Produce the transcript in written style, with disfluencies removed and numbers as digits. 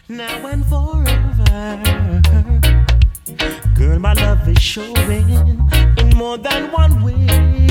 now and forever. Girl, my love is showing in more than one way.